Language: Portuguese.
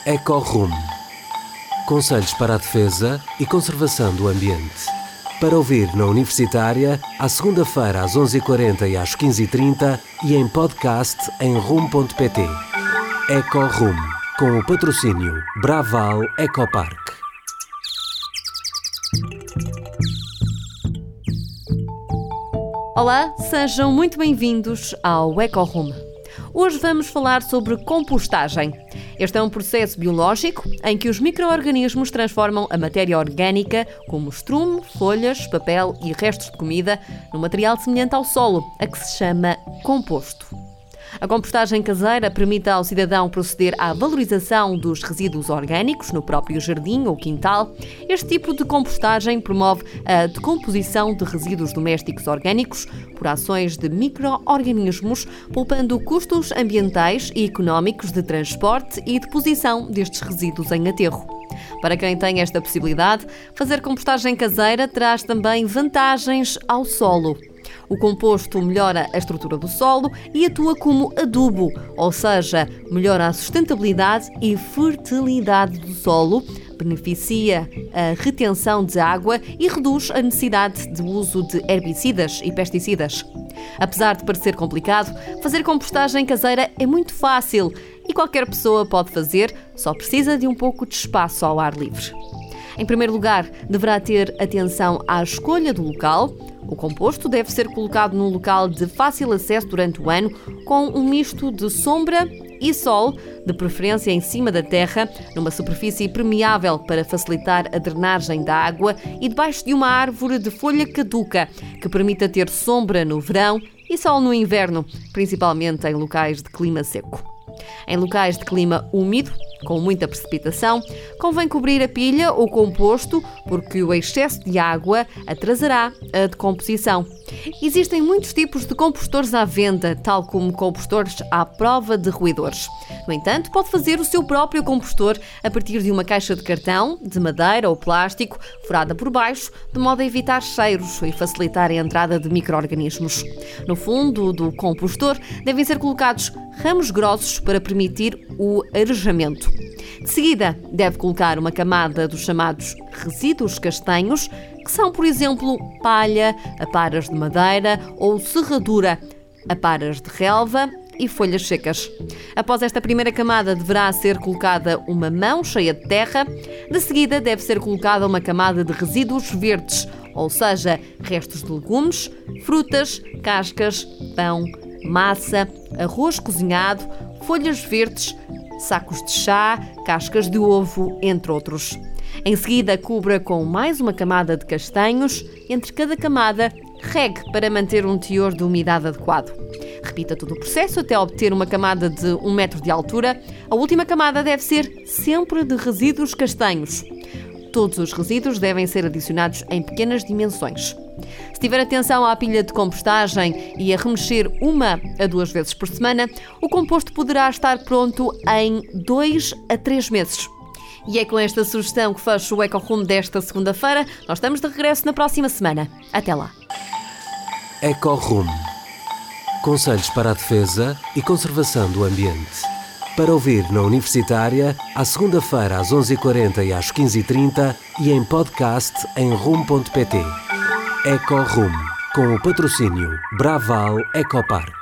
EcoRum. Conselhos para a defesa e conservação do ambiente. Para ouvir na Universitária, à segunda-feira às 11h40 e às 15h30 e em podcast em rum.pt. EcoRum, com o patrocínio Braval Ecopark. Olá, sejam muito bem-vindos ao EcoRum. Hoje vamos falar sobre compostagem. Este é um processo biológico em que os micro-organismos transformam a matéria orgânica, como estrume, folhas, papel e restos de comida, num material semelhante ao solo, a que se chama composto. A compostagem caseira permite ao cidadão proceder à valorização dos resíduos orgânicos no próprio jardim ou quintal. Este tipo de compostagem promove a decomposição de resíduos domésticos orgânicos por ações de micro-organismos, poupando custos ambientais e económicos de transporte e deposição destes resíduos em aterro. Para quem tem esta possibilidade, fazer compostagem caseira traz também vantagens ao solo. O composto melhora a estrutura do solo e atua como adubo, ou seja, melhora a sustentabilidade e fertilidade do solo, beneficia a retenção de água e reduz a necessidade de uso de herbicidas e pesticidas. Apesar de parecer complicado, fazer compostagem caseira é muito fácil e qualquer pessoa pode fazer, só precisa de um pouco de espaço ao ar livre. Em primeiro lugar, deverá ter atenção à escolha do local. O composto deve ser colocado num local de fácil acesso durante o ano, com um misto de sombra e sol, de preferência em cima da terra, numa superfície permeável para facilitar a drenagem da água e debaixo de uma árvore de folha caduca, que permita ter sombra no verão e sol no inverno, principalmente em locais de clima seco. Em locais de clima úmido, com muita precipitação, convém cobrir a pilha ou composto, porque o excesso de água atrasará a decomposição. Existem muitos tipos de compostores à venda, tal como compostores à prova de roedores. No entanto, pode fazer o seu próprio compostor a partir de uma caixa de cartão, de madeira ou plástico, furada por baixo, de modo a evitar cheiros e facilitar a entrada de micro-organismos. No fundo do compostor devem ser colocados ramos grossos para permitir o arejamento. De seguida, deve colocar uma camada dos chamados resíduos castanhos, que são, por exemplo, palha, aparas de madeira ou serradura, aparas de relva e folhas secas. Após esta primeira camada, deverá ser colocada uma mão cheia de terra. De seguida, deve ser colocada uma camada de resíduos verdes, ou seja, restos de legumes, frutas, cascas, pão, massa, arroz cozinhado, folhas verdes, sacos de chá, cascas de ovo, entre outros. Em seguida, cubra com mais uma camada de castanhos. Entre cada camada, regue para manter um teor de umidade adequado. Repita todo o processo até obter uma camada de 1 metro de altura. A última camada deve ser sempre de resíduos castanhos. Todos os resíduos devem ser adicionados em pequenas dimensões. Se tiver atenção à pilha de compostagem e a remexer 1 a 2 vezes por semana, o composto poderá estar pronto em 2 a 3 meses. E é com esta sugestão que fecho o EcoRum desta segunda-feira. Nós estamos de regresso na próxima semana. Até lá. EcoRum. Conselhos para a defesa e conservação do ambiente. Para ouvir na Universitária, à segunda-feira às 11h40 e às 15h30 e em podcast em rum.pt. EcoRum, com o patrocínio Braval Ecopark.